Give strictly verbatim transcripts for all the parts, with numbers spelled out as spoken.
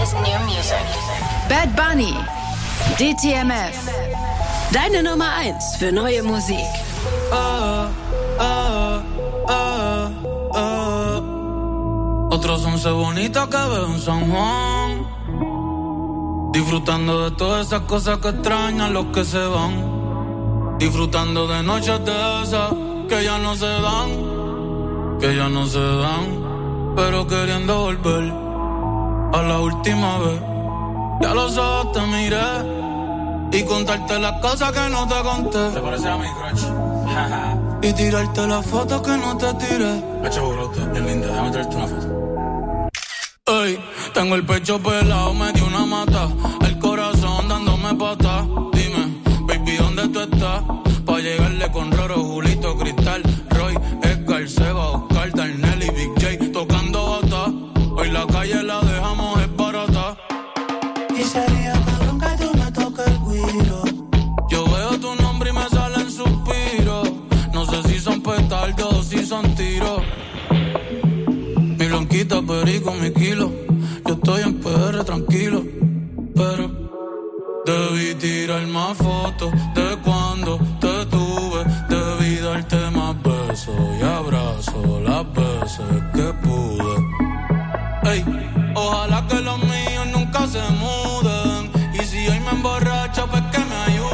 is new music. Bad Bunny, D T M F. Deine Nummer eins für neue Musik. Ah, ah, ah, ah. Otros once bonitas que veo en San Juan, disfrutando de todas esas cosas que extrañan los que se van, disfrutando de noches de esas que ya no se dan, que ya no se dan, pero queriendo volver a la última vez. Ya los ojos te miré y contarte las cosas que no te conté. ¿Te parece a mi crush? Y tirarte las fotos que no te tiré. Hacho brote, bien linda, déjame traerte una foto. Ey, tengo el pecho pelado, me dio una mata, el corazón dándome pata. Dime, baby, ¿dónde tú estás? Pa' llegarle con Roro, Julito, Cristal, Roy, Edgar, Seba, Oscar, Darnell y Big J tocando bata. Hoy la calle la dejamos es barata. Y sería cabrón que tú me toques el guiro. Yo veo tu nombre y me salen suspiros. No sé si son petardos o si son tiros. Mi blanquita, perico, mi kilo. Yo estoy en P R tranquilo, pero debí tirar más fotos de cuando te tuve. Debí darte más besos y abrazos las veces que pude. Ey, ojalá que los míos nunca se muden. Y si hoy me emborracho, pues que me ayuden.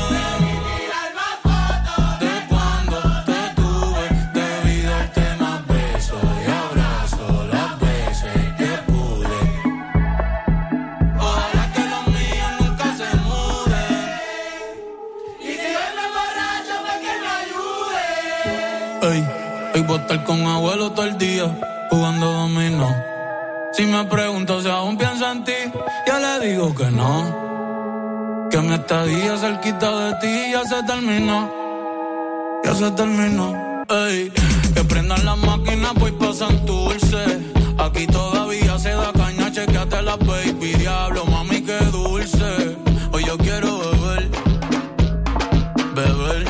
Hoy voy a estar con abuelo todo el día jugando dominó. Si me pregunto si aún pienso en ti, ya le digo que no. Que mi estadía cerquita de ti ya se terminó. Ya se terminó. Ey, que prendan las máquinas, pues pasan dulce. Aquí todavía se da caña, chequeate la baby. Diablo, mami, qué dulce. Hoy yo quiero beber, beber,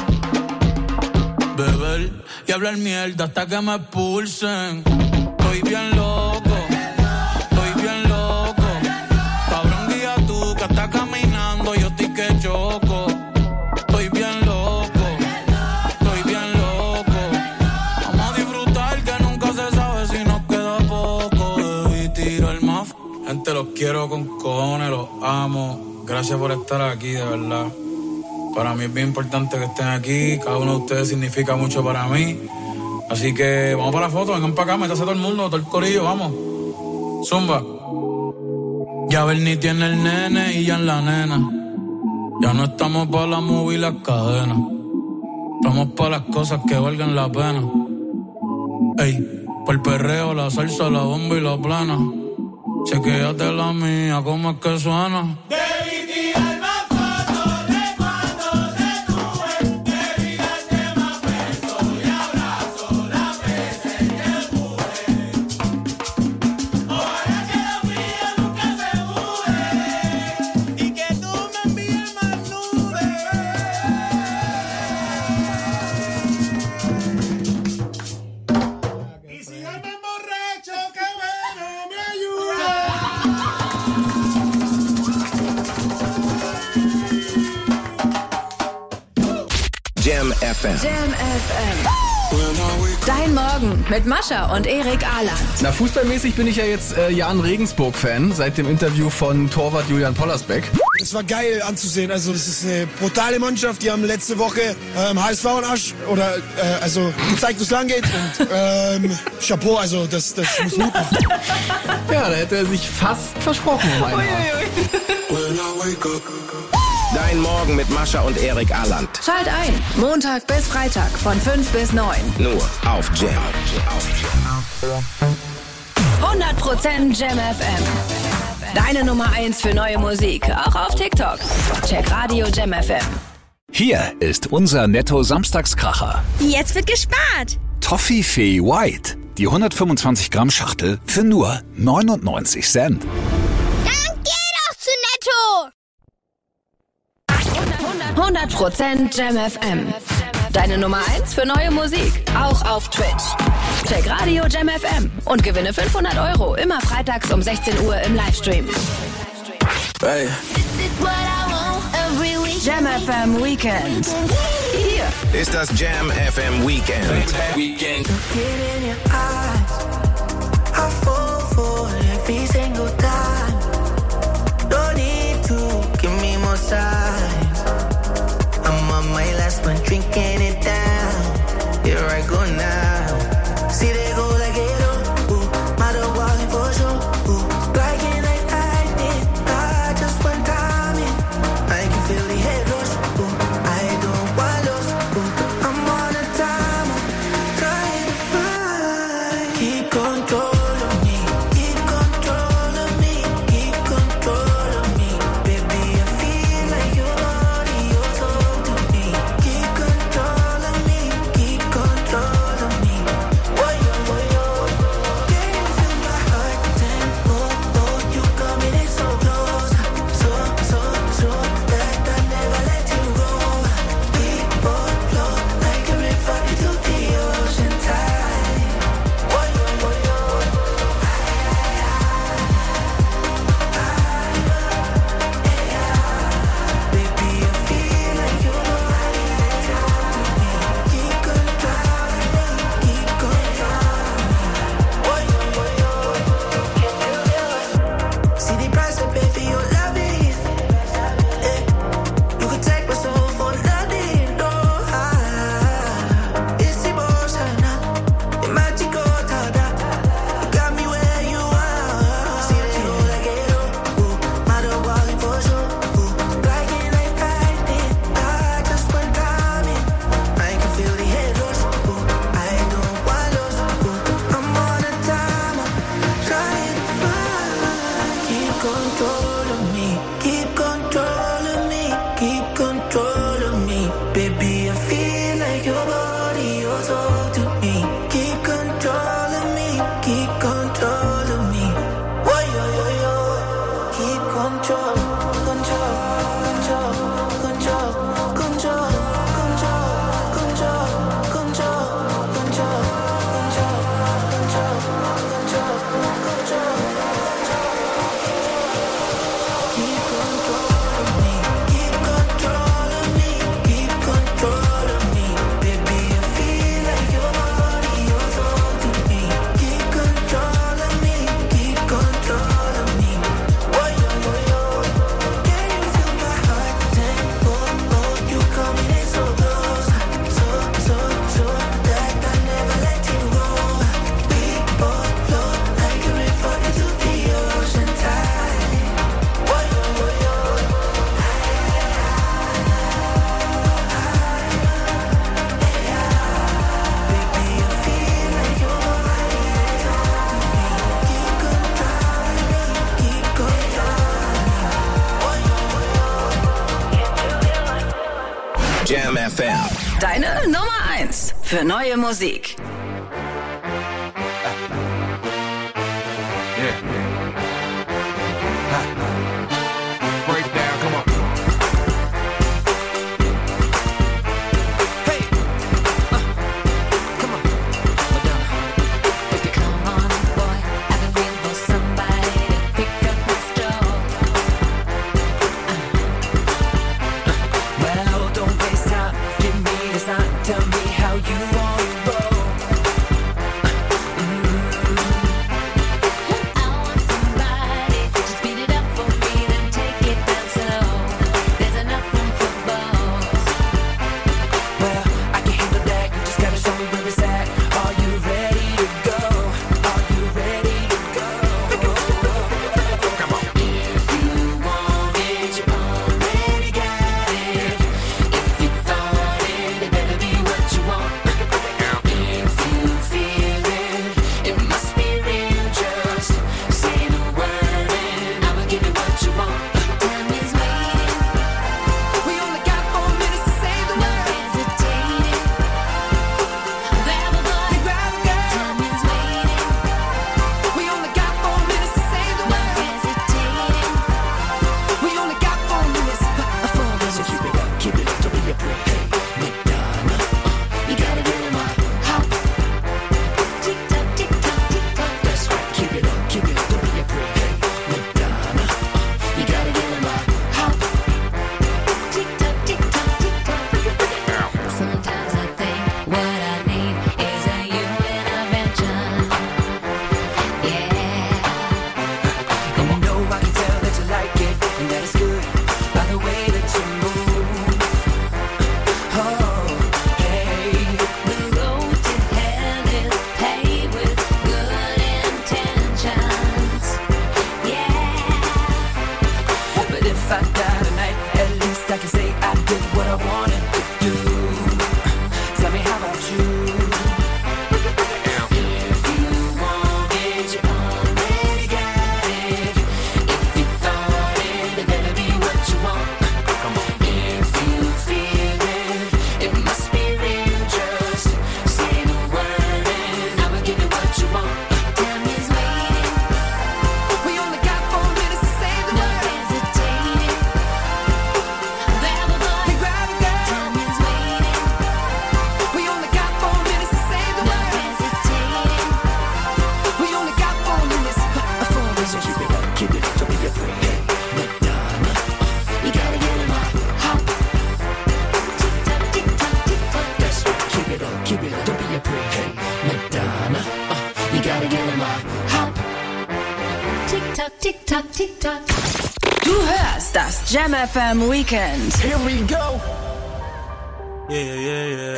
beber y hablar mierda hasta que me expulsen. Estoy bien loco, estoy bien loco. Cabrón, guía tú que estás caminando, yo estoy que choco. Estoy bien loco, estoy bien loco. Vamos a disfrutar que nunca se sabe si nos queda poco. Debí tirar más. Gente, los quiero con cojones, los amo. Gracias por estar aquí, de verdad. Para mí es bien importante que estén aquí. Cada uno de ustedes significa mucho para mí. Así que vamos para la foto, vengan para acá, métase todo el mundo, todo el corillo, vamos. Zumba. Ya Bernie tiene el nene y ya en la nena. Ya no estamos para la movie y las cadenas. Estamos para las cosas que valgan la pena. Ey, por el perreo, la salsa, la bomba y la plana. Chequéate la mía, ¿cómo es que suena? Jam F M. Jam F M. Dein Morgen mit Mascha und Erik Ahland. Na, fußballmäßig bin ich ja jetzt äh, Jan Regensburg-Fan seit dem Interview von Torwart Julian Pollersbeck. Es war geil anzusehen. Also das ist eine brutale Mannschaft. Die haben letzte Woche ähm, H S V und Asch oder äh, also gezeigt, wo es lang geht. Und ähm, Chapeau, also das, das muss Mut machen. Ja, da hätte er sich fast versprochen um einmal. Dein Morgen mit Mascha und Erik Ahland. Schalt ein, Montag bis Freitag von fünf bis neun. Nur auf Jam. hundert Prozent Jam F M. Deine Nummer eins für neue Musik, auch auf TikTok. Check Radio Jam F M. Hier ist unser Netto-Samstagskracher. Jetzt wird gespart. Toffifee White. Die hundertfünfundzwanzig Gramm Schachtel für nur neunundneunzig Cent. Dann geh doch zu Netto. hundert Prozent Jam F M. Deine Nummer eins für neue Musik, auch auf Twitch. Check Radio Jam F M und gewinne fünfhundert Euro immer freitags um sechzehn Uhr im Livestream. Hey. Jam F M Weekend. Hier Ist das Jam F M Weekend. Weekend. I'm on my last one, drinking it down. Here I go now. See they go like it up. Ooh, mother walking for sure. Ooh, like it like I did. I just went time in. I can feel the head rush. Ooh, I don't want loss. Ooh, I'm on a timer, trying to find. Keep control of me. Keep control of me. Keep control of me. Baby, I feel like your body, your soul to me. Keep control of me. Keep control of me. Boy, yo, boy, yo. Can you feel my heart tempo? Oh, you coming in so close, so, so, so that I never let you go. Keep on flow like a river into the ocean tide. Boy, yo, boy, yo. Baby, I feel like your body is on me. Keep control of me. Keep control of me. Boy, yo, boy, yo. Can you do it? See the price I pay for your loving. Eh, you could take my soul for nothing. No, ah, it's emotional. It's magical, tada. You got me where you are. See they go like it up. Ooh, mother walking for sure. Ooh, like it like I did. I just went time in. I can feel the head rush. Ooh, I don't want loss. Ooh, I'm on a timer, trying to find. Keep control of me. Keep control of me. Keep control of me. Baby, I feel like your body, your soul to me. Keep control of me. Keep control of me. Whoa, yo, yo, yo. Keep control, control, control, control, control, control, control, control, control, control, control, control, control. Keep control of me. Keep control of me. Keep control of me. Baby, I feel like your body, your soul to me. Keep control of me. Keep control of me. Boy, yo, yo, yo. Can you feel my heart tempo? Oh, you coming in so close, so, so, so that I never let you go. We both flow like a river into the ocean tide. Boy, yo, yo, yo. Baby, I feel like your body is on me. Keep control of me. Keep control of me. Boy, yo, yo. Jam F M. deine Nummer eins für neue Musik. Breakdown, come on. Hey, uh, come on, Madonna. Come on, boy, I've been waiting for somebody to pick up this door. Well, don't waste time. Give me the sign. Tell me how you want to roll. Jetzt das Jam F M Weekend. Here we go. Yeah, yeah, yeah.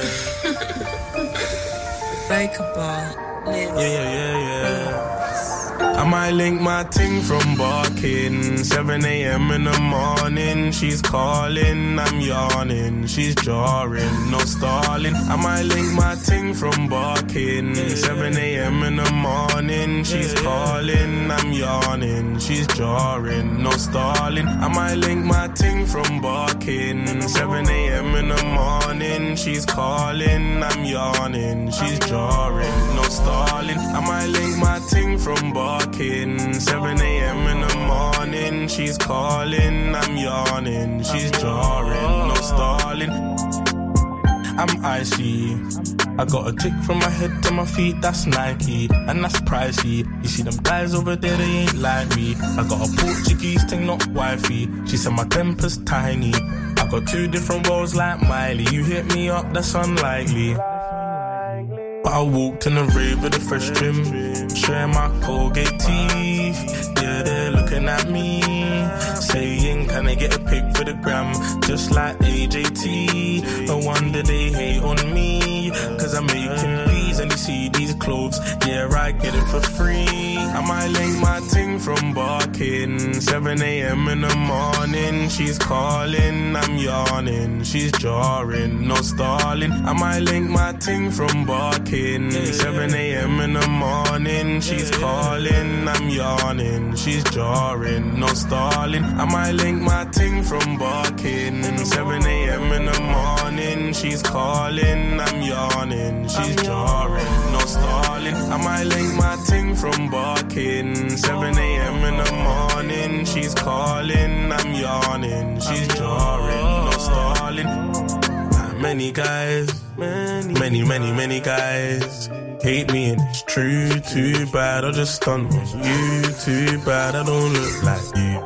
Bakerball. Yeah, yeah, yeah, yeah. I might link my ting from barking. seven a.m. in the morning. She's calling, I'm yawning. She's jarring, no stalling. I might link my ting from barking. seven a.m. in the morning. She's calling, I'm yawning. She's jarring, no stalling. I might link my ting from barking. seven a.m. in the morning. She's calling, I'm yawning. She's jarring, no stalling. I might link my ting from barking. seven a.m. in the morning. She's calling, I'm yawning. She's jarring, no stalling. I'm icy. I got a tick from my head to my feet, that's Nike, and that's pricey. You see them guys over there, they ain't like me. I got a Portuguese thing, not wifey. She said my temper's tiny. I got two different roles like Miley. You hit me up, that's unlikely. But I walked in the rave with a fresh trim, showing my Colgate teeth. Yeah, they're looking at me, saying, can I get a pic for the gram? Just like A J T. No wonder they hate on me, cause I'm making these and you see these clothes. Yeah, I get it for free. I might link my ting from barking. seven a.m. in the morning. She's calling, I'm yawning. She's jarring, no stalling. I might link my ting from barking. seven a.m. in the morning. She's calling, I'm yawning. She's jarring, no stalling. I might link my ting from barking. seven a.m. in the morning. She's calling, I'm yawning. She's jarring, no stalling. I might link my ting from barking. seven a.m. in the morning. She's calling, I'm yawning. She's jarring, no stalling. Many guys, many, many, many guys hate me and it's true. Too bad I just stunt on you. Too bad I don't look like you.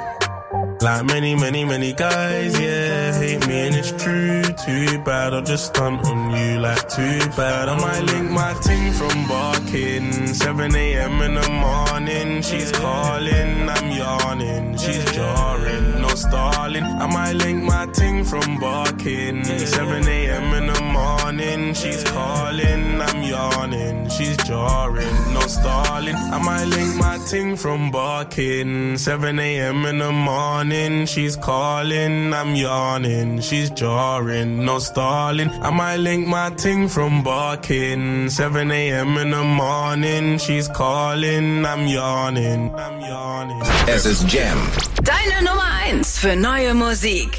Like many, many, many guys, yeah, hate me and it's true. Too bad I'll just stunt on you. Like too bad I might link my ting from barking. seven a.m. in the morning. She's calling, I'm yawning. She's jarring, no stalling. I might link my ting from barking. seven a.m. in the morning. She's calling, I'm yawning. She's jarring, no stalling. I might link my ting from barking. seven a.m. in the morning. She's calling, I'm yawning. She's jarring, no stalling. I might link my ting from barking. seven a.m. in the morning. She's calling, I'm yawning. I'm yawning. Es ist Jam. Deine Nummer eins für neue Musik.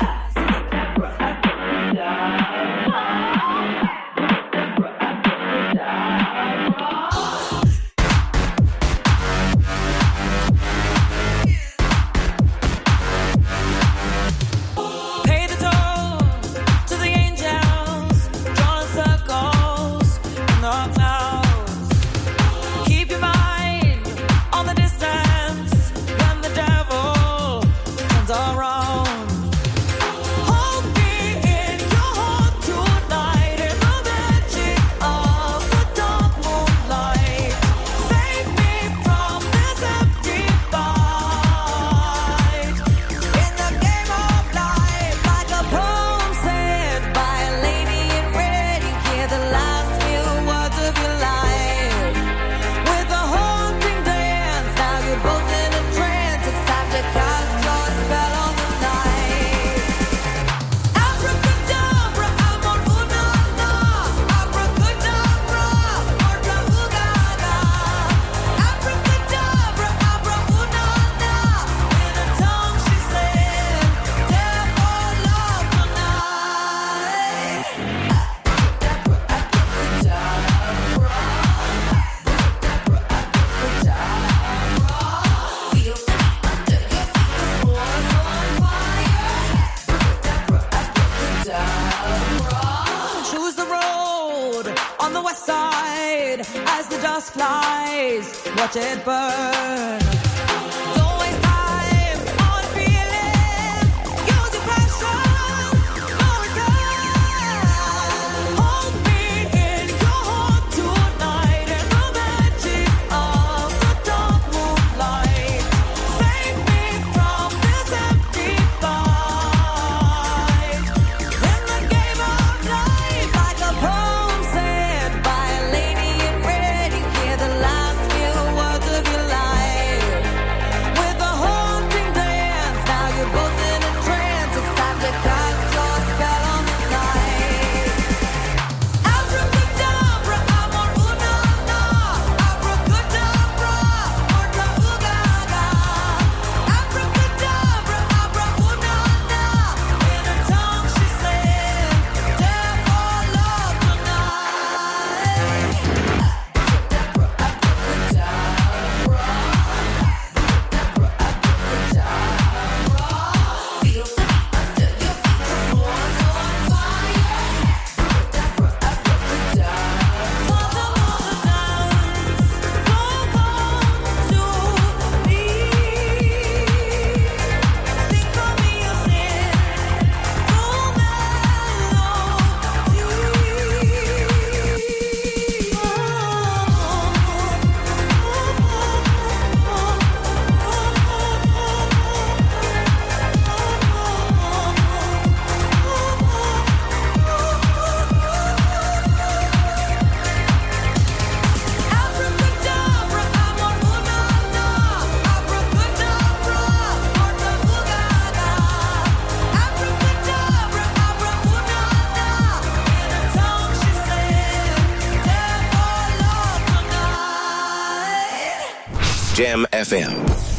Watch it burn. Deep Jam F M.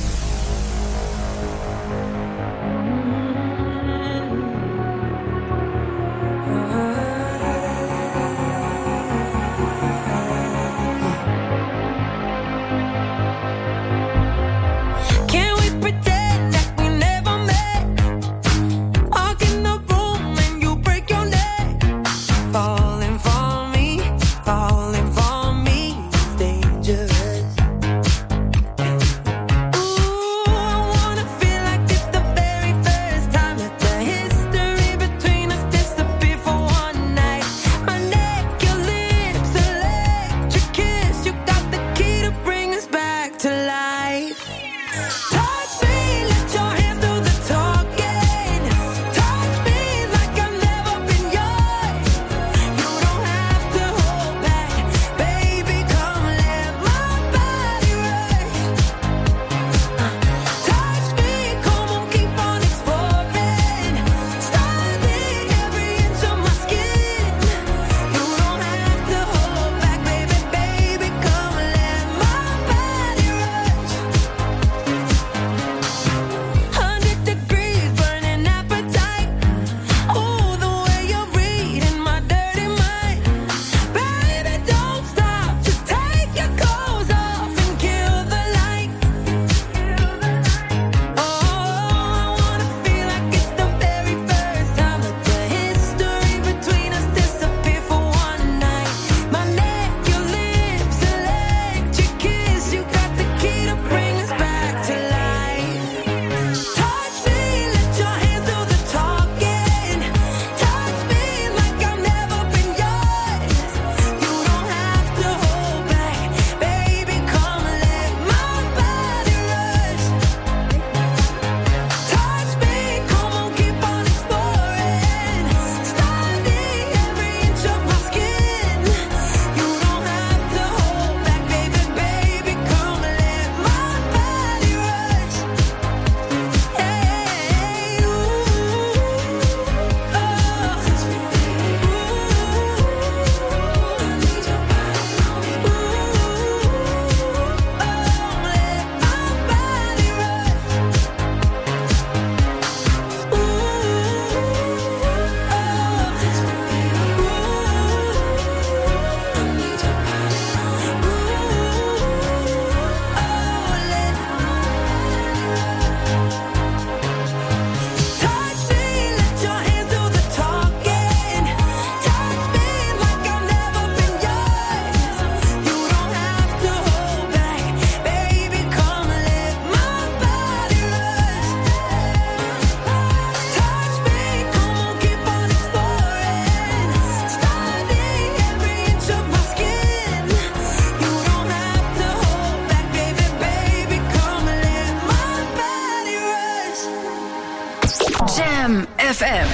Jam F M.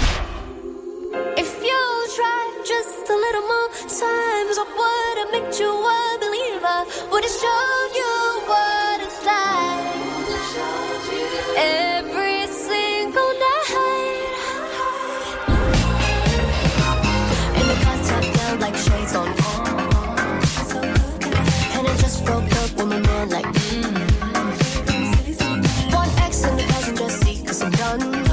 If you try just a little more times, I would have made you a believer. Would have showed you what it's like. Every single night. And the contact felt like shades on. And I just broke up with my man like mm. One X in the passenger seat, cause I'm done.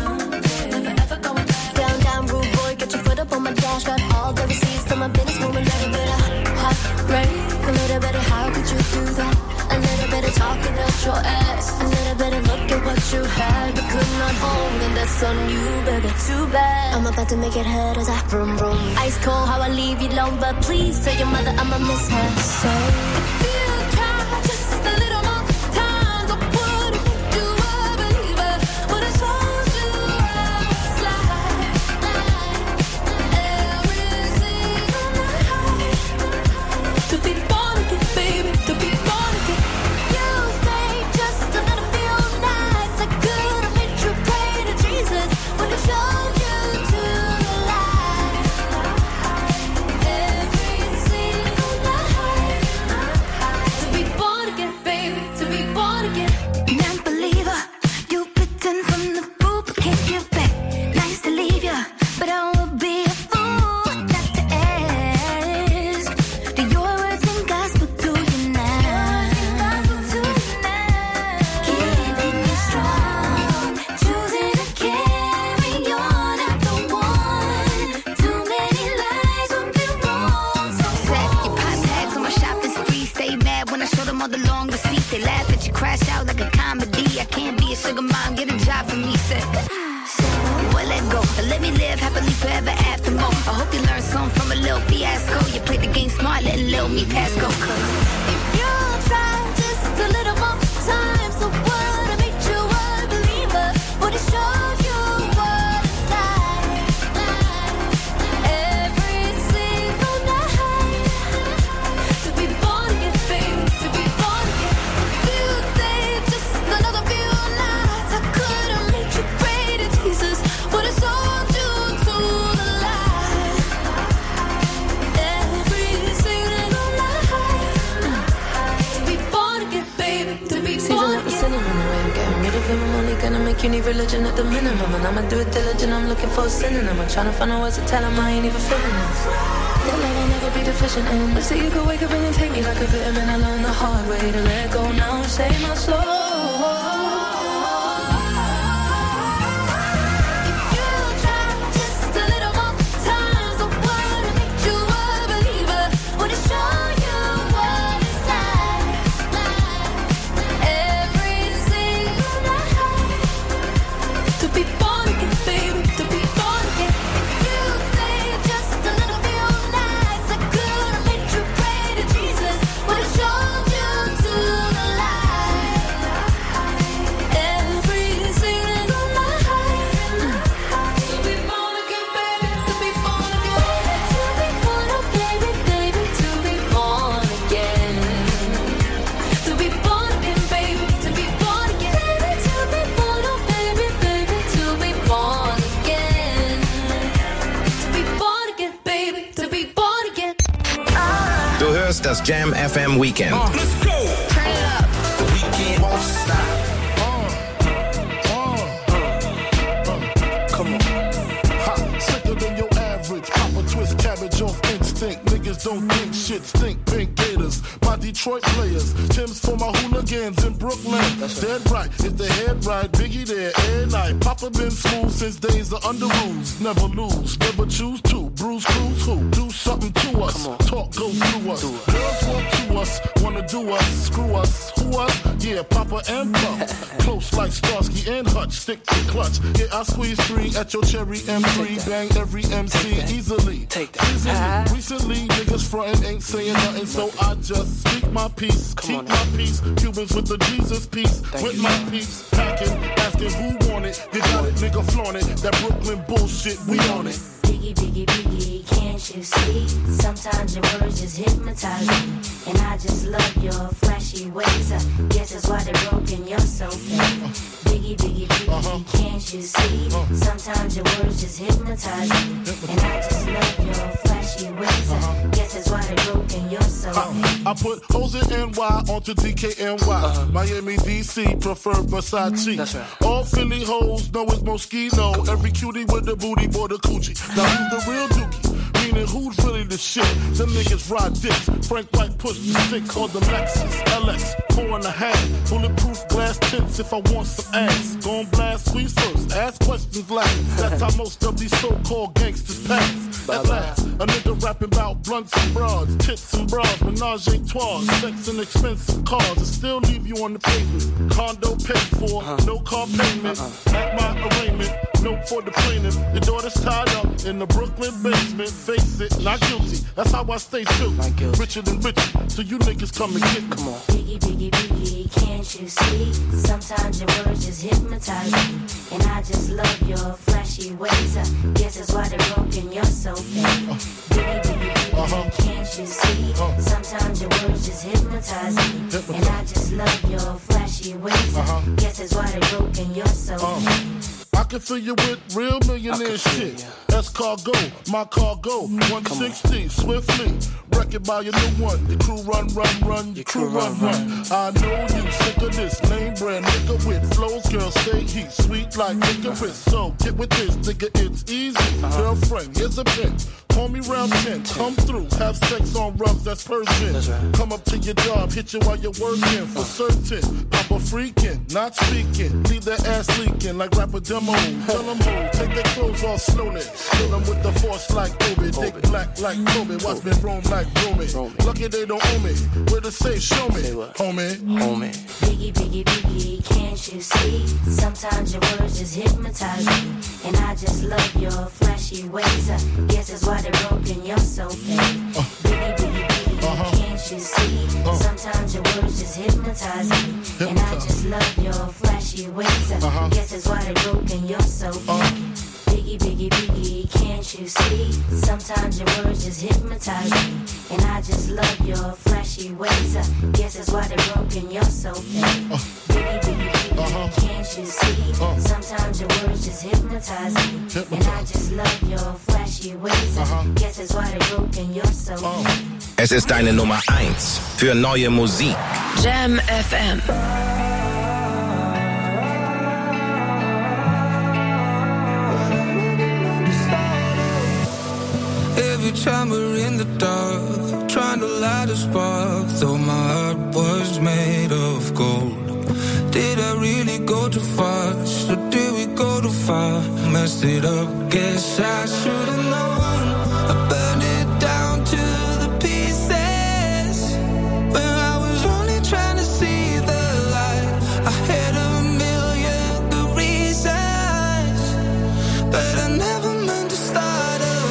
On my dash, got all the receipts from my business woman. A little bit of heartbreak, a little bit of how could you do that? A little bit of talking out your ass, a little bit of look at what you had but could not hold, and that's on you, baby. Too bad. I'm about to make it hurt as I vroom vroom. Ice cold, how I leave you alone, but please tell your mother I'ma miss her. So if you try just a little more times, I would've made you a believer. But it's all you ever slide. To be born again, baby, to be born again. You stayed just a little few nights. I could have made you pray to Jesus when he showed you to the light. Every single night. To be born again, baby, to be born again. Non-believer, you pretend from the fool, but can't give back. Nice to leave ya, but I will be a fool not to ask. Do your words and gospel to you now? live happily forever after more. I hope you learned something from a little fiasco. You played the game smart, letting little me pass go. Cause if you try just a little more time, so what to make you a believer? Would it show you what it's like? Every single night to be born again, baby, to be born again. If you stay just another few nights, I could have made you pray to Jesus. Would it sold you to the light? Every single night to be born again, baby, to be born again. Sinning on the way, I'm getting rid of him. I'm only gonna make you need religion at the minimum. And I'ma do it diligent, I'm looking for a synonym. I'm trying to find out ways to tell him I ain't even feeling this. Your love will never be deficient in. But see, you could wake up and take me like a vitamin. I learned the hard way to let go now and save my soul. Du hörst das Jam F M Weekend. Uh, let's go. Turn it up. The weekend won't stop. Uh, uh, uh, come on. Ha, sicker than your average. Papa twist cabbage off instinct. Niggas don't think shit stink. Pink Gators, my Detroit players. Tim's for my hooligans in Brooklyn. That's Dead right. right. If the head right, Biggie there every night. Papa been smooth since days of under rules. Never lose, never choose to. Bruce Cruz who? Do something to us. Talk go through us. Girls want to us, wanna do us, screw us, who us? Yeah, Papa and Pump. Close like Starsky and Hutch, stick to clutch. Yeah, I squeeze three at your cherry M three. Bang every M C easily. Take that. Easily. Recently, niggas frontin' ain't saying nothing, so I just speak my peace, keep my peace. Cubans with the Jesus peace, with my peace. Packing, asking who want it. You got it, nigga, flaunt it. That Brooklyn bullshit, we on it. Biggie, biggie, biggie, can't you see? Sometimes your words just hypnotize me. And I just love your flashy ways. I guess that's why they're broken, you're so fake. Biggie, biggie, biggie, uh-huh. can't you see? Uh-huh. Sometimes your words just hypnotize me. And I just love your flashy ways. Uh-huh. I guess that's why they're broken, you're so fake. I put O's in N Y onto D K N Y. Uh-huh. Miami, D C, prefer Versace. That's right. All Philly hoes know it's Moschino. Every cutie with the booty, boy, the coochie. Now who's the real dookie? Meaning who's really the shit? Them niggas ride dicks. Frank White push the six on the Lexus L X, four and a half. Bulletproof glass tints if I want some ass. Gon' blast squeeze first, ask questions last. That's how most of these so-called gangsters pass. At last, a nigga rapping about blunts and broads, tits and bras, menage a trois, sex and expensive cars, and still leave you on the pavement. Condo paid for, uh-huh. no car payment. Uh-huh. At my arraignment, note for the plaintiff. Your daughter's tied up in the Brooklyn basement. Face it, not guilty. That's how I stay true. Richer than richer, so you niggas come and get me. Come on. Biggie, biggie, biggie, can't you see? Sometimes your words just hypnotize me. And I just love your flashy ways. I guess that's why they're broken, you're so fake. Uh, biggie, biggie, biggie, uh-huh. can't you see? Uh, Sometimes your words just hypnotize me. Hypnotize. And I just love your flashy ways. Uh-huh. I guess that's why they're broken, you're so uh. fake. I can fill you with real millionaire shit. S-Cargo, my cargo, one sixty, swiftly. Wreck it by your new one. Your crew run, run, run, your crew run, run. I know you sick of this name brand nigga with flows. Girl, say he's sweet like licorice. So get with this, nigga, it's easy. Girlfriend, here's a pin. Call me round ten, come through, have sex on rubs, that's Persian. That's right. Come up to your job, hit you while you're working, for certain. Papa freaking, not speaking, leave that ass leaking like rapper demo. Tell them who, take their clothes off slowly. Kill them with the force like Obi, dick black like Kobe, watch me roam like Romy. Lucky they don't owe me, where to say, show me, homie. Homie. Biggie, biggie, biggie, can't you see? Sometimes your words just hypnotize me. And I just love your flashy ways. I guess that's why they're broken. You're so fake. Uh, biggie, biggie, biggie, uh-huh. Can't you see? Uh, Sometimes your words just hypnotize me. Hypnotize. And I just love your flashy ways. I uh-huh. guess that's why they're broken. You're so fake. Uh, Biggie, biggie, biggie, can't you see? Sometimes your words just hypnotize me. And I just love your flashy ways. I guess that's why they're broken. You're so fake. Uh, biggie, biggie, biggie, uh-huh. Can't you see? Uh, Sometimes your words just hypnotize me. Hypnotize. And I just love your flashy ways. I uh-huh. guess that's why they're broken. You're so uh. fake. Es ist deine Nummer eins für neue Musik. Jam F M. Every time we're in the dark, trying to light a spark, though my heart was made of gold. Did I really go too fast, or did we go too far? Messed it up, guess I should've known. I burned it down to the pieces, when I was only trying to see the light. I had a million good reasons, but I never meant to start a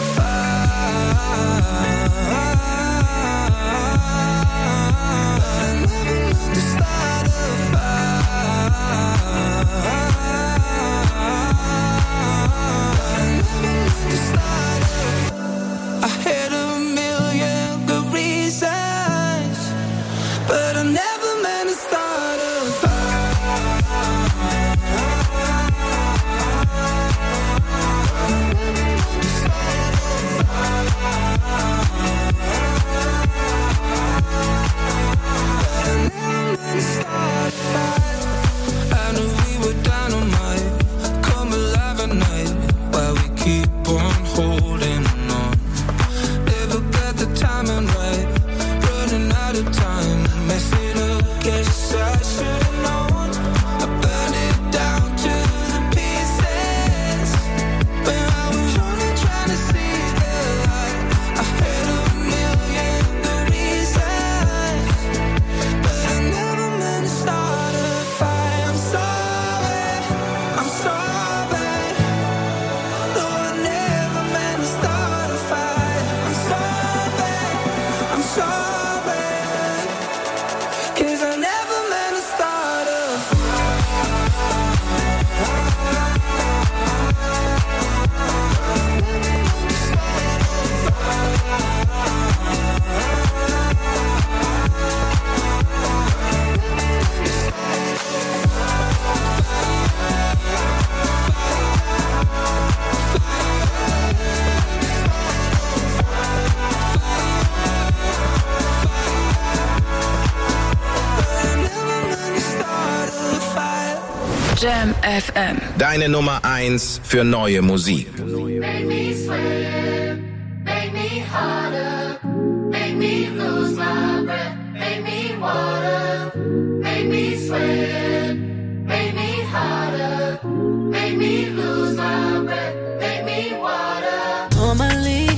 Jam F M. Deine Nummer eins für neue Musik. Make me sweat, make me harder, make me lose my breath, make me water, make me sweat, make me harder, make me lose my breath, make me water. Normally,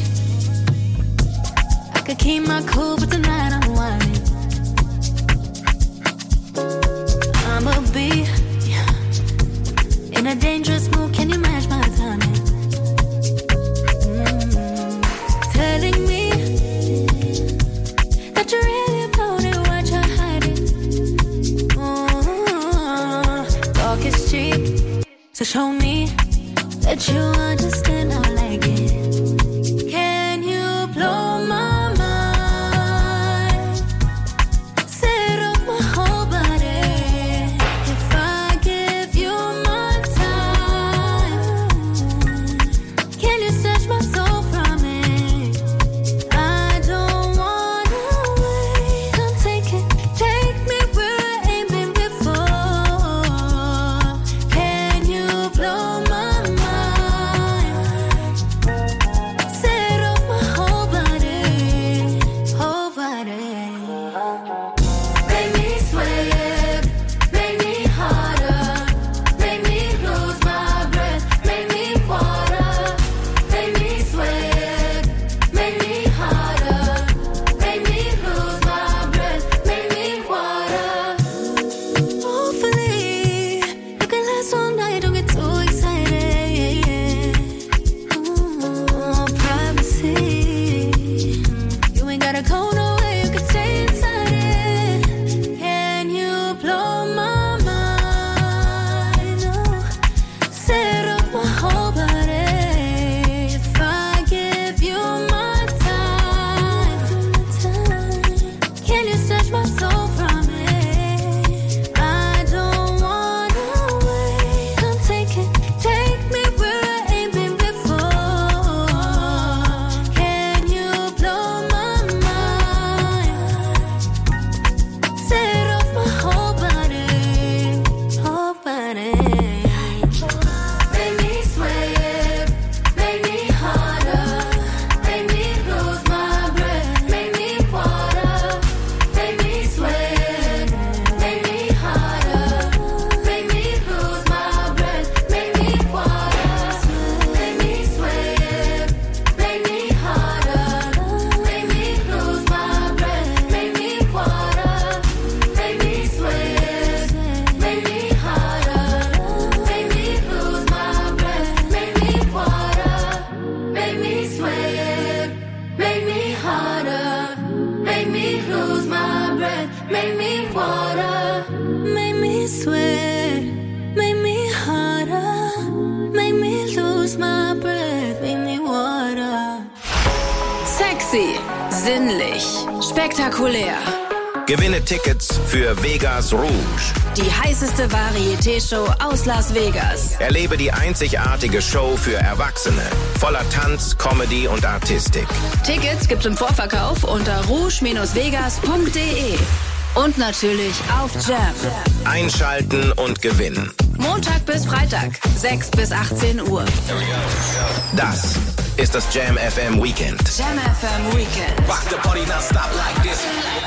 I could keep my cool, but tonight I'm whining. I'ma be in a dangerous mood, can you match my timing? Mm-hmm. Telling me that you really about it, what you're hiding. Mm-hmm. Talk is cheap, so show me that you understand how I like it. Can you blow my mind? Set off my whole body. If I give you my time, can you snatch my soul from it? I don't wanna wait. Come take it, take me where I ain't been before. Can you blow my mind? Sexy, sinnlich, spektakulär. Gewinne Tickets für Vegas Rouge. Die heißeste Varieté-Show aus Las Vegas. Erlebe die einzigartige Show für Erwachsene. Voller Tanz, Comedy und Artistik. Tickets gibt's im Vorverkauf unter rouge vegas punkt de. Und natürlich auf Jam. Einschalten und gewinnen. Montag bis Freitag, sechs bis achtzehn Uhr. Das ist das Jam F M Weekend. Jam F M Weekend. Rock the party, now stop like this.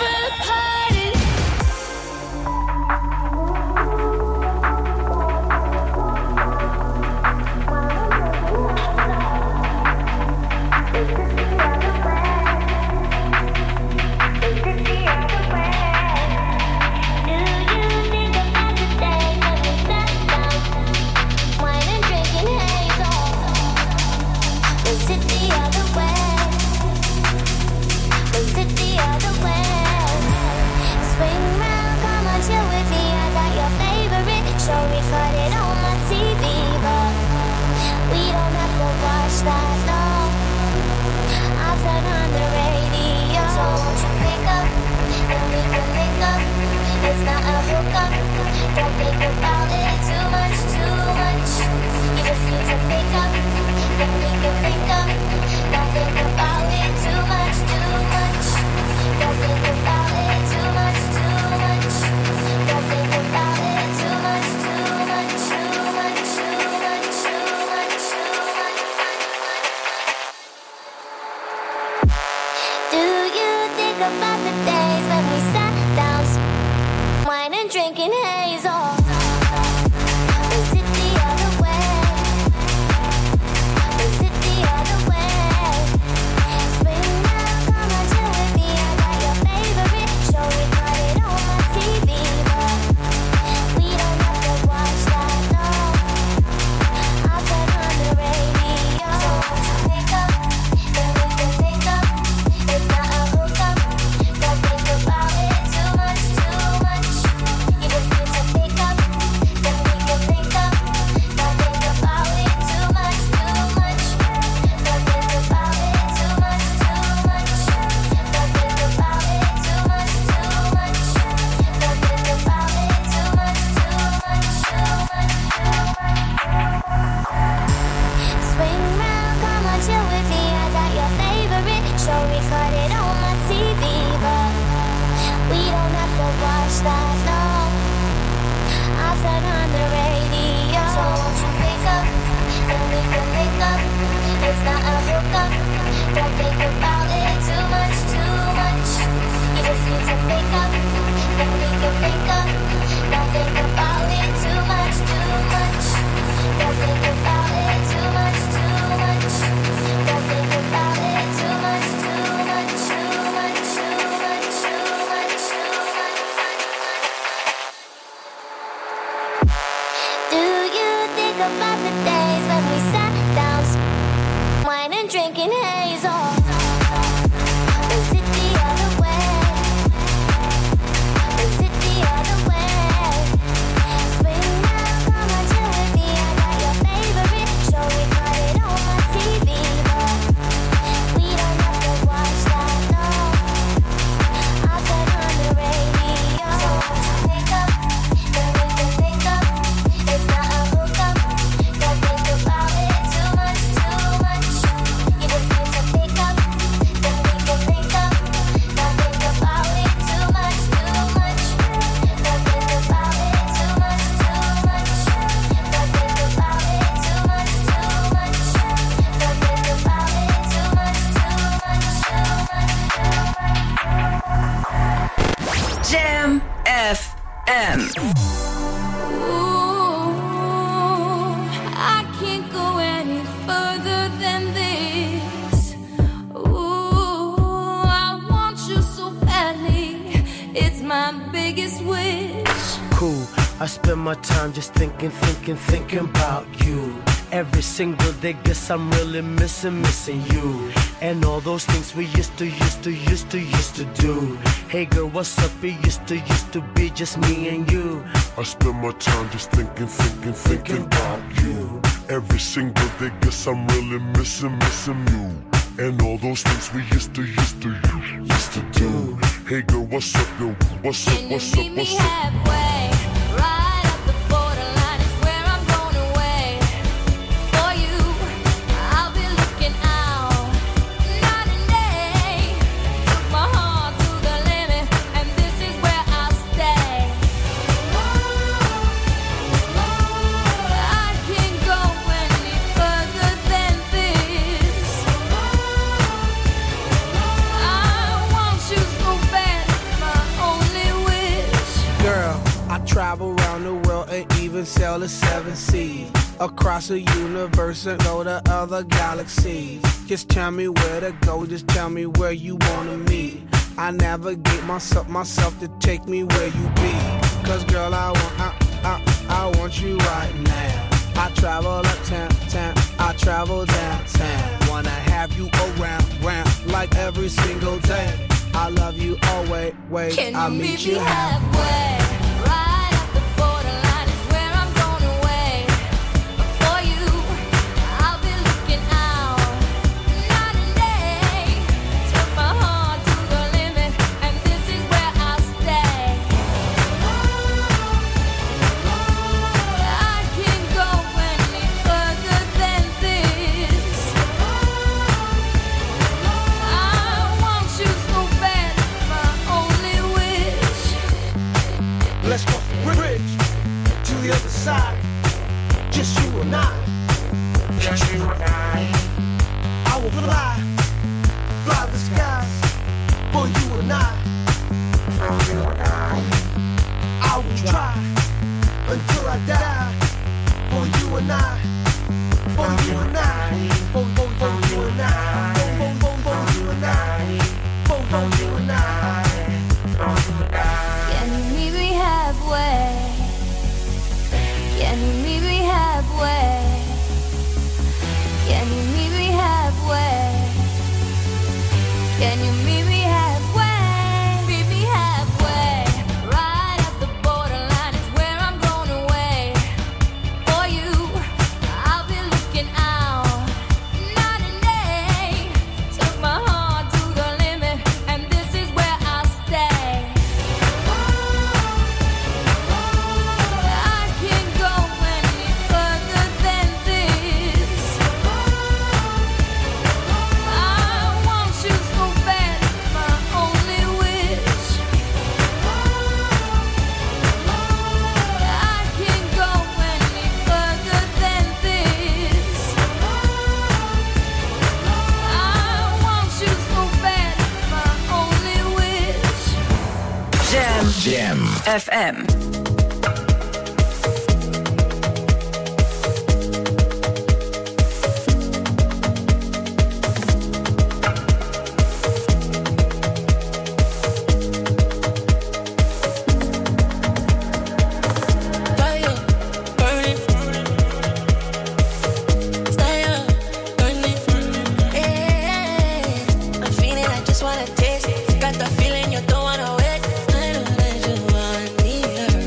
I spend my time just thinking, thinking, thinking about you. Every single day, guess I'm really missing, missing you. And all those things we used to, used to, used to, used to do. Hey girl, what's up? It used to, used to be just me and you. I spend my time just thinking, thinking, thinking about you. Every single day, guess I'm really missing, missing you. and all those things we used to, used to, used to do. Hey girl, what's up, girl? What's up, what's up, what's up? Halfway, right up the borderline is where I'm going away. For you, I'll be looking out night and day. Took my heart to the limit, and this is where I'll stay. I can't go any further than this. I want you so bad, it's my only wish. Girl, I travel around the world and even sail the seven seas. Across the universe and go to other galaxies. Just tell me where to go, just tell me where you wanna meet. I navigate myself, myself to take me where you be. Cause girl, I want, I, I, I want you right now. I travel uptown, town, I travel downtown. Wanna have you around, round, like every single day. I love you always, wait, Can I'll you meet meet you me halfway. halfway? Right up the borderline is where I'm going away. For you, I'll be looking out night and day. Took my heart to the limit, and this is where I'll stay. I can't go any further than this. I want you so bad, it's my only wish. Let's cross the bridge to the other side. Just you and I. Just you and I. I will fly, fly the skies for you and I. For you and I. I will try until I die for you and I. For you and I. For, for, for you and I. For, for, for, for you and I. For, for you and I. Can you meet me halfway? Can you meet me halfway? Can you meet me halfway? Can you meet me halfway? Meet me halfway. Right up the borderline is where I'm going away. For you, I'll be looking out night and day. Took my heart to the limit, and this is where I'll stay. I can't go any further than this. I want you so bad, it's my only wish. I can't go any further than this. I want you so bad, it's my only wish. Jam. Jam. F M. Fire, burning, style, burning. Yeah, I'm feeling, I just wanna taste it. Got the feeling you don't wanna wait. I know that you want me.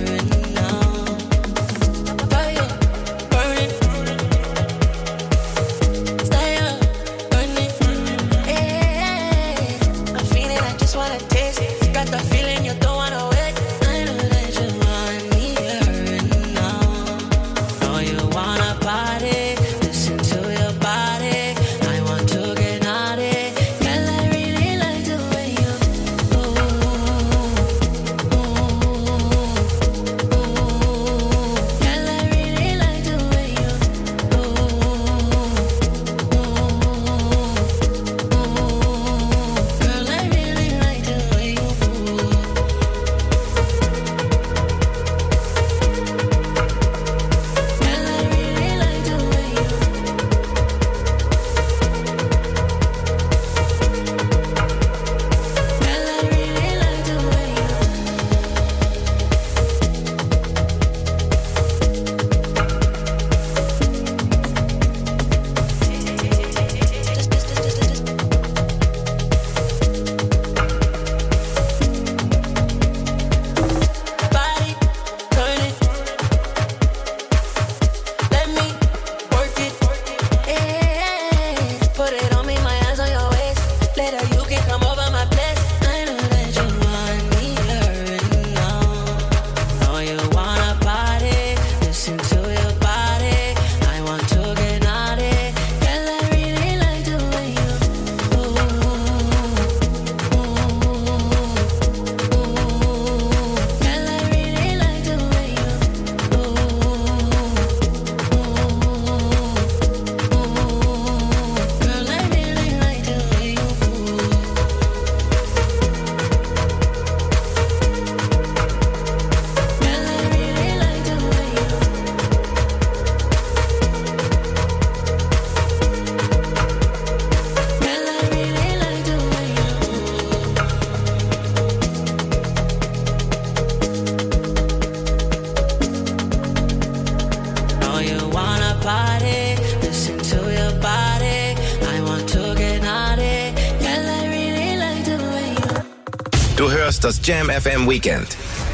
your body. I want to get naughty. Girl, I really like the way you. Du hörst das Jam F M Weekend.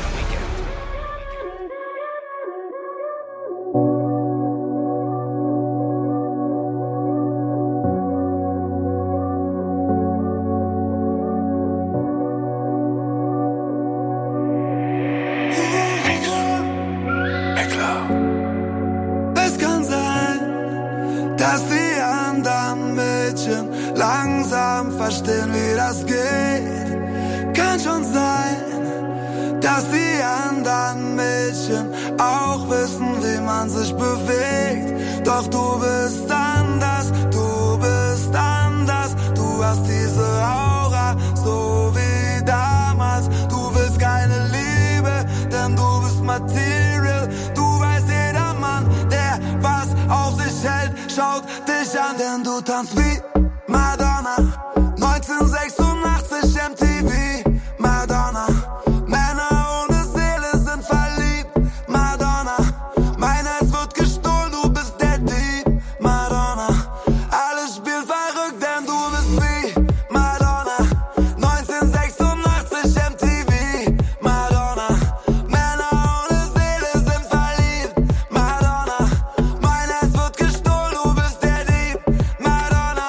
Es kann sein, dass die anderen Mädchen langsam verstehen, wie das geht. Kann schon sein, dass die anderen Mädchen auch wissen, wie man sich bewegt. Doch du bist anders, du bist anders. Du hast diese Aura, so wie damals. Du willst keine Liebe, denn du bist Material. Du weißt, jeder Mann, der was auf sich hält, schaut dich an, denn du tanzt wie Madonna. neunzehnhundertsechsundachtzig M T V, Madonna. Männer ohne Seele sind verliebt, Madonna. Mein Herz wird gestohlen, du bist der Dieb, Madonna. Alles spielt verrückt, denn du bist wie Madonna. neunzehnhundertsechsundachtzig M T V, Madonna. Männer ohne Seele sind verliebt, Madonna. Mein Herz wird gestohlen, du bist der Dieb, Madonna.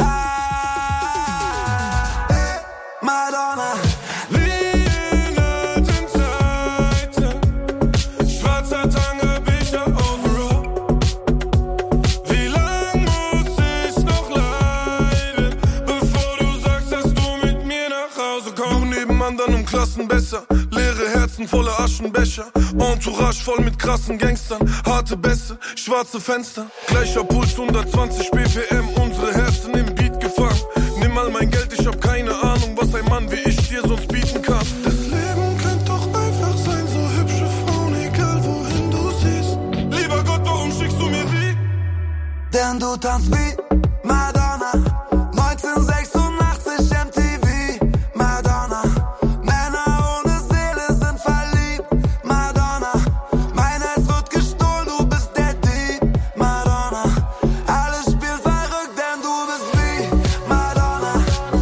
Ah, hey, Madonna. Wie in alten Zeiten, schwarzer Tangerbecher overall. Wie lang muss ich noch leiden, bevor du sagst, dass du mit mir nach Hause kommst? Du neben anderen im Klassen besser, leere Herzen voller Aschenbecher, Entourage voll mit krassen Gangstern, harte Bässe, schwarze Fenster, gleicher Puls, hundertzwanzig B P M, unsere Herzen im Beat gefangen. Nimm mal mein Geld, ich hab keine Ahnung, was ein Mann wie ich dir sonst bieten kann. Das Leben könnte doch einfach sein, so hübsche Frauen, egal wohin du siehst. Lieber Gott, warum schickst du mir sie? Denn du tanzt wie Madonna. neunzehnhundertsechsundachtzig M T V, Madonna. Männer ohne Seele sind verliebt, Madonna. Mein Herz wird gestohlen, du bist der Dieb, Madonna. Alles spielt verrückt, denn du bist wie Madonna.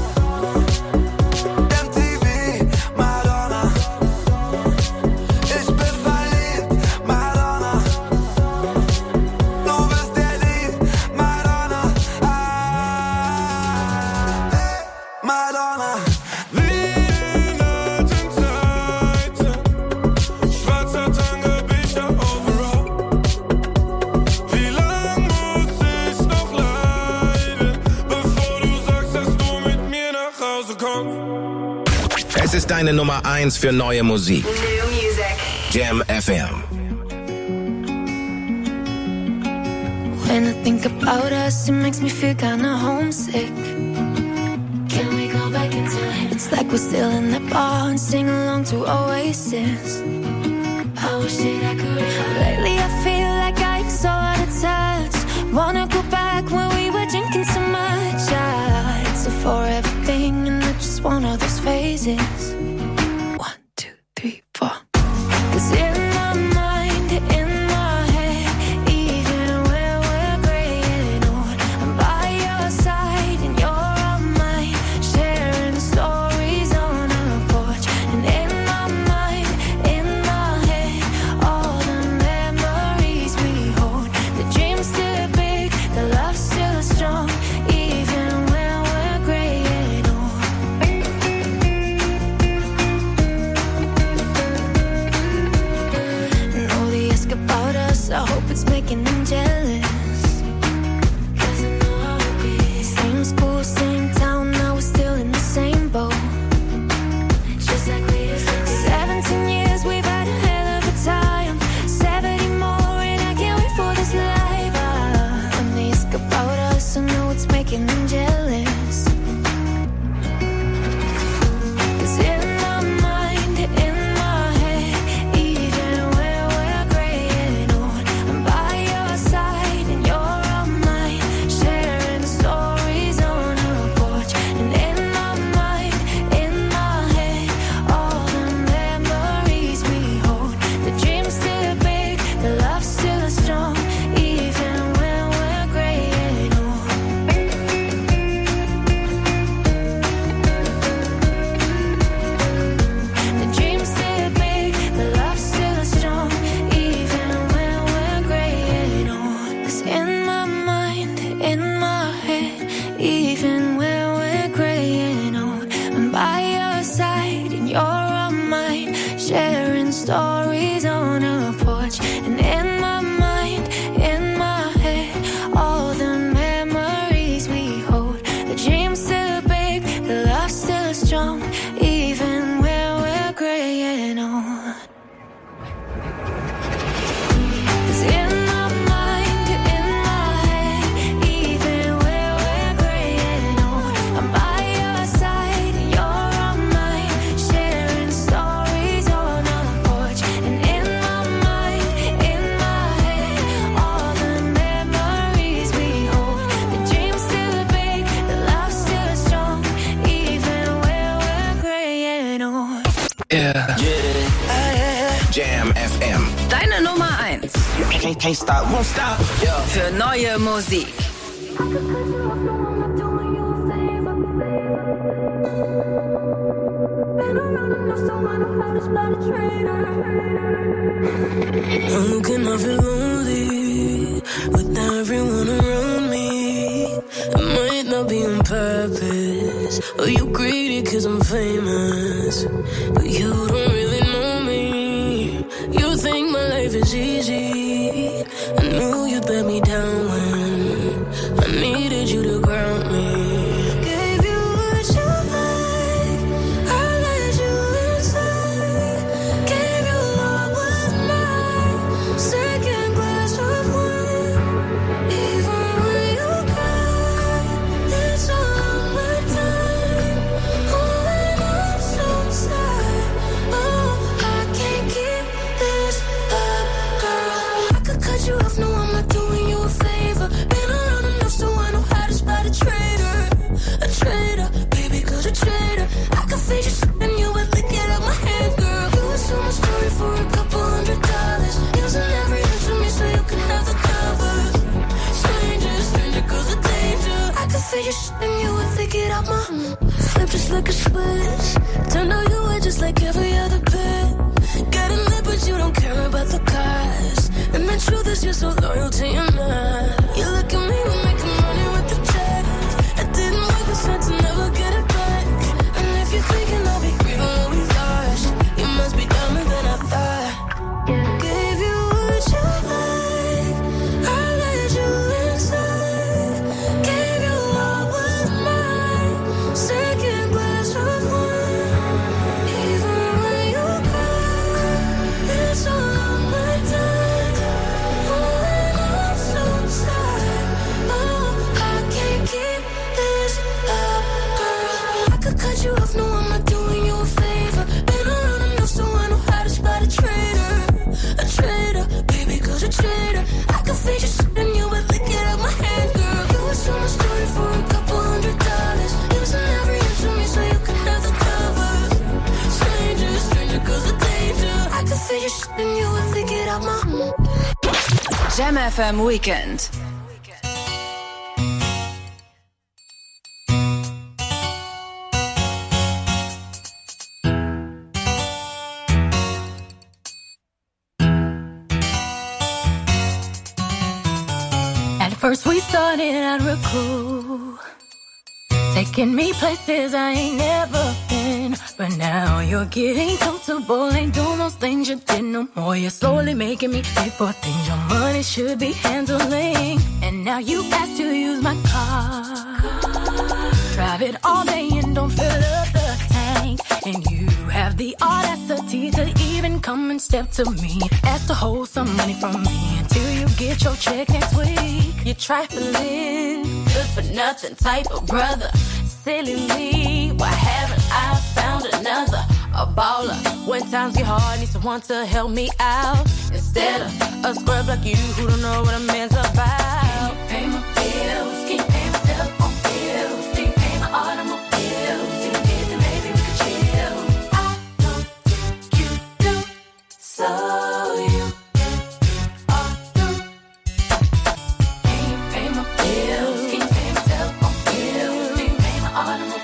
M T V, Madonna. Ich bin verliebt, Madonna. Du bist der Dieb, Madonna. Ah, hey, Madonna. Wie in alten Zeiten, schwarzer Tangerbecher overall. Wie lang muss ich noch leiden, bevor du sagst, dass du mit mir nach Hause kommst? Es ist deine Nummer eins für neue Musik. New music. Jam F M. When I think about us, it makes me feel kinda homesick. Can we go back in time? It's like we're still in that bar and sing along to Oasis. I wish that I could. Lately I feel like I'm so out of touch. Wanna go back when we were drinking so much. I it's a forever thing and I just want all those phases. One, two, three, four. 'Cause in my mind, in my head, even when we're gray and old, I'm by your side and you're on mine, sharing stories on our porch. And in my mind, in my head, all the memories we hold. The dream's still big, the love's still strong, even when we're gray and old. And all they ask about us, I hope it's making them jealous. 'Cause I know I'll be same school, same town, now we're still in the same boat. Just like we used to be. Seventeen years, we've had a hell of a time. Seventy more, and I can't wait for this life. Ah, and they ask about us, I know it's making them jealous. 'Cause in my mind, in my head, even when we're gray and old, I'm by your side and you're on mine, sharing stories on our porch. And in my mind, in my head, all the memories we hold. The dream's still big, the love's still strong, even when we're gray and old. can't, can't stop, won't stop. Yeah. Für neue Musik. How can I feel lonely with everyone around me? It might not be on purpose, or you greedy cause I'm famous, but you don't really know me. You think my life is easy. I knew you'd let me down when I needed you to ground me. Flip just like a switch. Turned out you were just like every other bit. Getting lit but you don't care about the cost. And the truth is you're so loyal to your man. You look at me, we make money with the check. It didn't work, it's time to never get it back. And if you're thinking I'll be grieving what we lost, you must be dumber than I thought. Gave you what you like, I let you inside. Gave you all was mine. Second glass of wine. Even when you cry, it's all on my time. Oh, and I'm so tired. Oh, I can't keep this up, girl. I could cut you off, no, I'm not doing you a favor. Been around enough so I know how to spot a traitor. A traitor, baby, cause a traitor. I could fade your shit and you would lick it out my hand, girl. You would tell my story for a couple hundred dollars. It was an every inch of me so you could have the cover. Stranger, stranger, cause of danger. I could fade your shit and you would lick it out my Jam F M Weekend. At first we started out real cool, taking me places I ain't never been. But now you're getting comfortable, ain't doing those things you did no more. You're slowly making me pay for things your money should be handling. And now you ask to use my car, drive it all day and don't fill up the tank. And you have the audacity to even come and step to me, ask to hold some money from me until you get your check next week. You're trifling, good for nothing type of brother. Silly me, why haven't I found another? A baller, when times get hard, need someone to help me out. Instead of a scrub like you who don't know what a man's about. Can you pay my bills? Can you pay my telephone bills? Can you pay my automobiles? If you did, then maybe we could chill. I don't think you do, so you are through. Can you pay my bills? Can you pay my telephone bills? Can you pay my automobiles?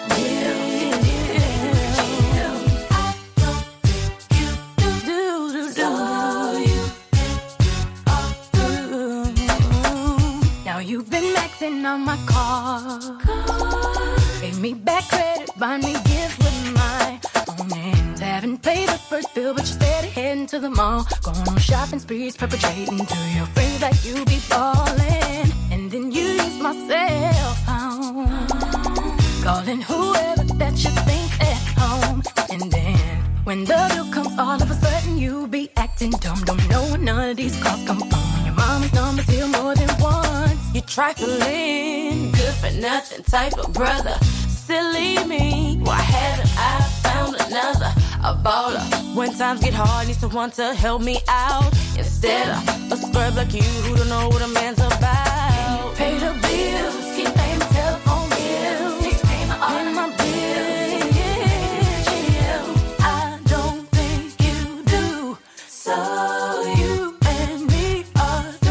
You've been maxing on my car, pay me back credit, buy me gifts with my own names. Haven't paid the first bill, but you're steady heading to the mall, going on shopping sprees, perpetrating to your friends like you be ballin'. And then you use my cell phone, calling whoever that you think at home. And then when the bill comes, all of a sudden you be acting dumb. Don't know where none of these calls come from. Your mama's number's here more than once. You trifling, good for nothing type of brother. Silly me, why haven't I found another? A baller, when times get hard, need someone to help me out. Instead of a scrub like you who don't know what a man's about. Pay the bills, keep paying my telephone bills, keep paying my all my bills. I don't think you do, so you and me are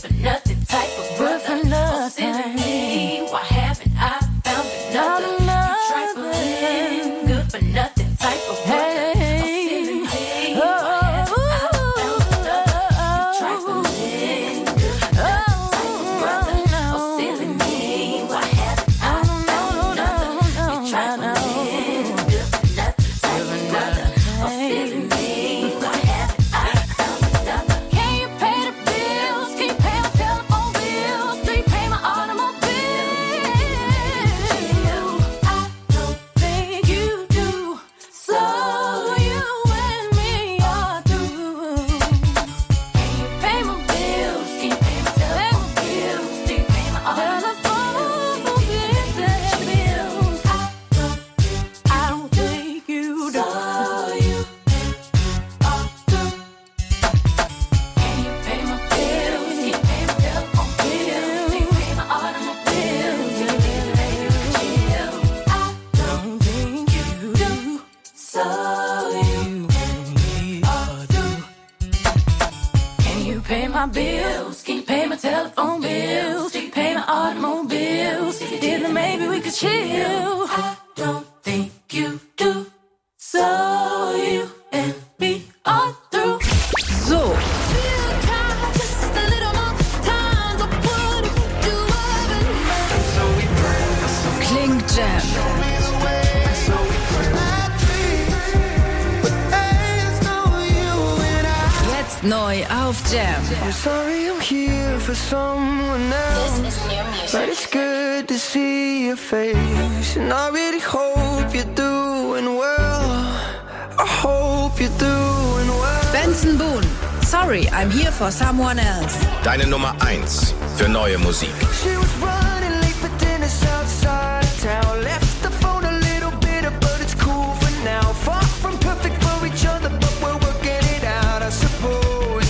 for nothing type of brother. Oh, silly me, why haven't I found another? You trifling, good for nothing type of brother. Oh, silly me, why haven't I found another? You trifling, good for nothing type of brother. Oh, silly me, why haven't I found another? You trifling, good for nothing type of brother. Oh, silly me, why haven't I found another? Can you pay the bills? Can you pay my telephone bills? Do you pay my automobile? I don't think you do. So you and me are through. Can you pay my bills? Can you pay my telephone bills? Do you pay my automobile bills? I don't, I don't think you do. So you are through. Can you pay my bills? Can you pay my telephone bills? Do you pay my automobile? Do you pay the baby for chill? I don't think you do. So you are through. Can you pay my bills? Can you pay my telephone bills? Do you pay my automobiles? If you did, then maybe we could chill. I don't think you do. So you and me are through. So, Just a little more time to put it together. Klingt Jam. Jetzt neu auf Jam. I'm sorry I'm here for someone else, but it's good to see your face, and I really hope you're doing well. I hope you're doing well. Benson Boone. Sorry, I'm here for someone else. Deine Nummer eins für neue Musik. She was running late for dinner outside town. Left the phone a little bitter, but it's cool for now. Far from perfect for each other, but we're working it out, I suppose.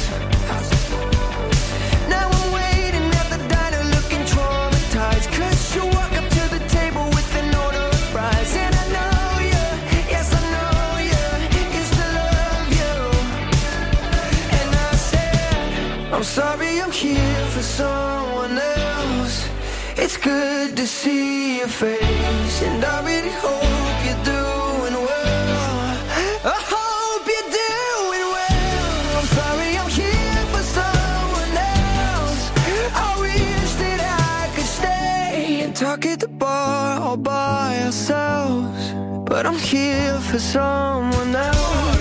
Now I'm waiting at the diner looking traumatized, 'cause you walk up to the table with an order of fries. And I know you, yes I know you, used to love you. And I said, I'm sorry I'm here for someone else. It's good to see your face, and I really hope you're doing well. I hope you're doing well. I'm sorry I'm here for someone else. I wish that I could stay and talk at the bar all by ourselves, but I'm here for someone else.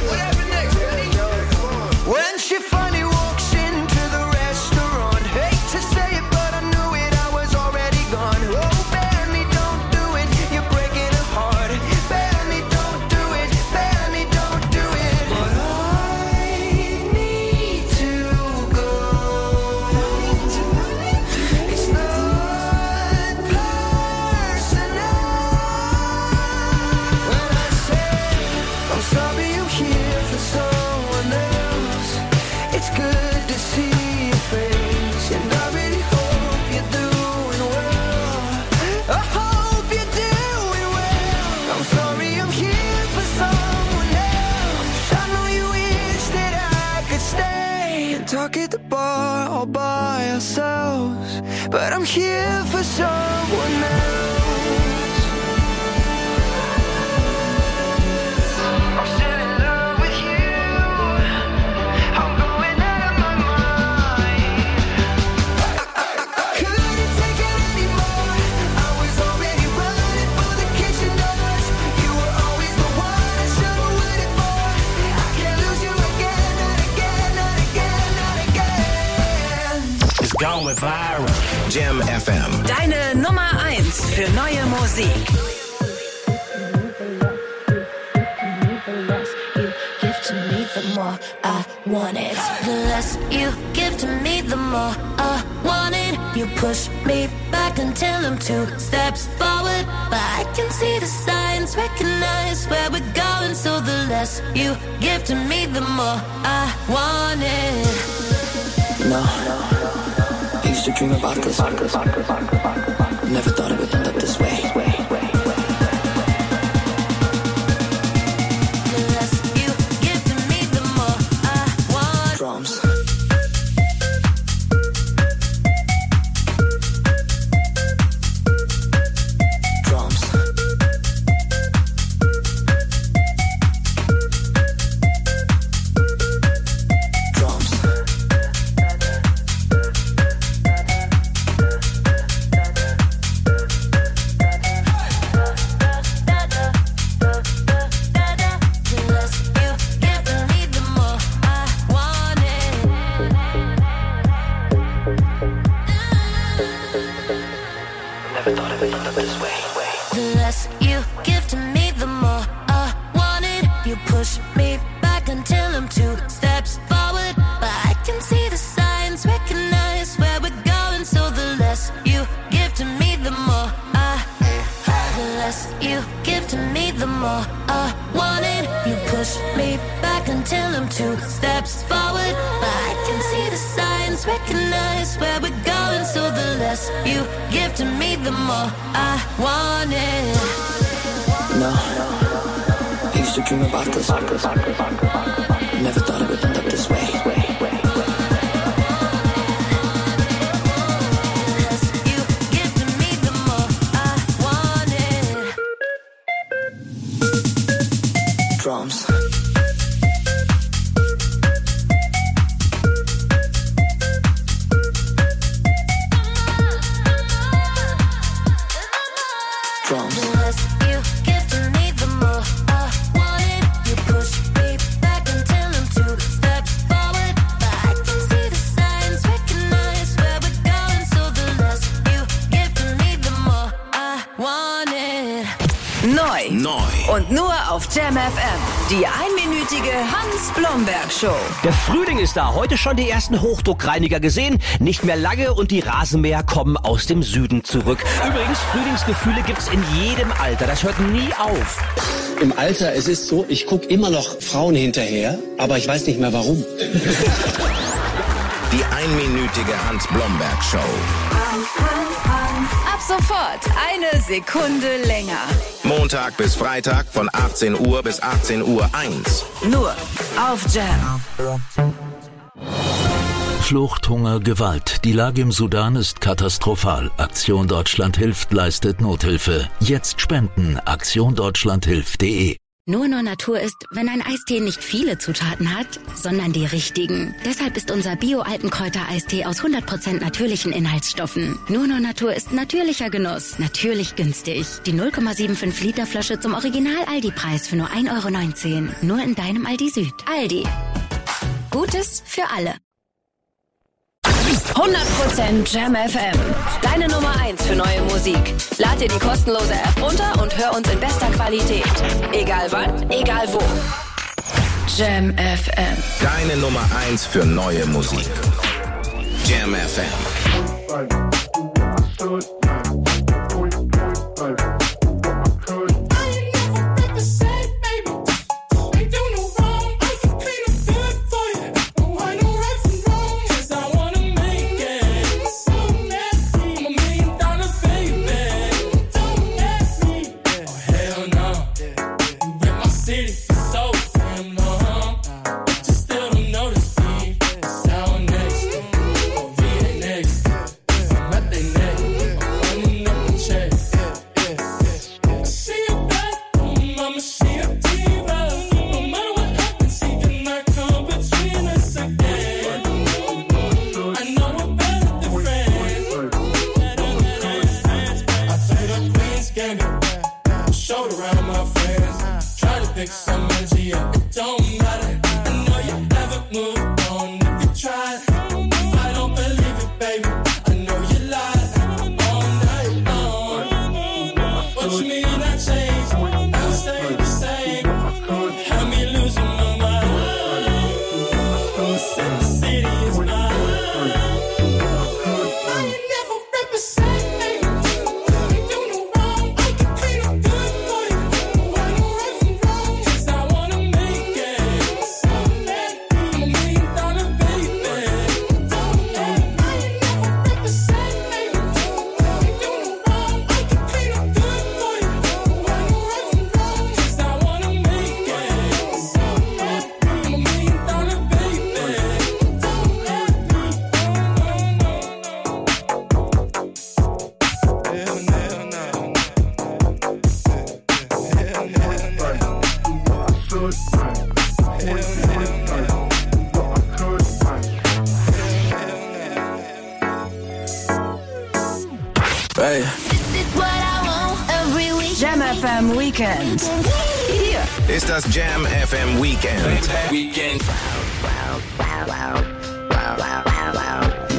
When she finally walks into the restaurant, hate to say it, but I knew it, I was already gone. Oh, Benny, don't do it, you're breaking her heart. Benny, don't do it, Benny, don't do it. But I need to go. It's not personal. When I say I'm sorry I'm here for someone else, it's good to see your face, and I really hope you're doing well. I hope you're doing well. I'm sorry I'm here for someone else. I know you wish that I could stay and talk at the bar all by ourselves, but I'm here for someone else. I'm still in love with you. I'm going out of my mind. I couldn't take it anymore. I was already running for the kitchen doors. You were always the one I should have waited for. I can't lose you again, not again, not again, not again. It's going viral. Jam F M. Deine Nummer eins für neue Musik. Give to me, the more I want it. The less you give to me, the more I want it. You push me back until I'm two steps forward, but I can see the signs, recognize where we're going. So the less you give to me, the more I want it. No, I used to dream about this. Never thought it would end up this way. The less you give to me, the more I want. Drums. never thought it would end up this way. The less you give to me, the more I want it. You push me back until I'm two steps forward, but I can see the signs, recognize where we're going. So the less you give to me, the more I. The less you give to me, the more I want it. You push me back until I'm two steps forward, but I can see the signs, recognize where we're going. So the less you give to me, the more I want it. No, I used to dream about this. Never thought it would end up this way. Drums. Drums. The less you give to me, the more I want it. You push me back until I'm two steps forward, but I can see the signs, recognize where we're going. So the less you give to me, the more I want it. Neu. Neu. Und nur auf Jam F M. Die einminütige Hans-Blomberg-Show. Der Frühling ist da. Heute schon die ersten Hochdruckreiniger gesehen. Nicht mehr lange und die Rasenmäher kommen aus dem Süden zurück. Übrigens, Frühlingsgefühle gibt's in jedem Alter. Das hört nie auf. Im Alter, es ist so, ich gucke immer noch Frauen hinterher, aber ich weiß nicht mehr warum. Die einminütige Hans-Blomberg-Show. Ab sofort eine Sekunde länger. Montag bis Freitag von achtzehn Uhr bis achtzehn Uhr eins. Nur auf Jam. Flucht, Hunger, Gewalt. Die Lage im Sudan ist katastrophal. Aktion Deutschland hilft, leistet Nothilfe. Jetzt spenden. aktion deutschland hilft punkt de. Nur Nur Natur ist, wenn ein Eistee nicht viele Zutaten hat, sondern die richtigen. Deshalb ist unser Bio-Altenkräuter-Eistee aus hundert Prozent natürlichen Inhaltsstoffen. Nur Nur Natur ist natürlicher Genuss, natürlich günstig. Die null Komma fünfundsiebzig Liter Flasche zum Original-Aldi-Preis für nur ein Euro neunzehn. Nur in deinem Aldi Süd. Aldi. Gutes für alle. hundert Prozent Jam F M. Deine Nummer eins für neue Musik. Lad dir die kostenlose App runter und hör uns in bester Qualität. Egal wann, egal wo. Jam F M. Deine Nummer eins für neue Musik. Jam F M. Hey. Jam F M Weekend. Hier ist das Jam F M Weekend. Weekend.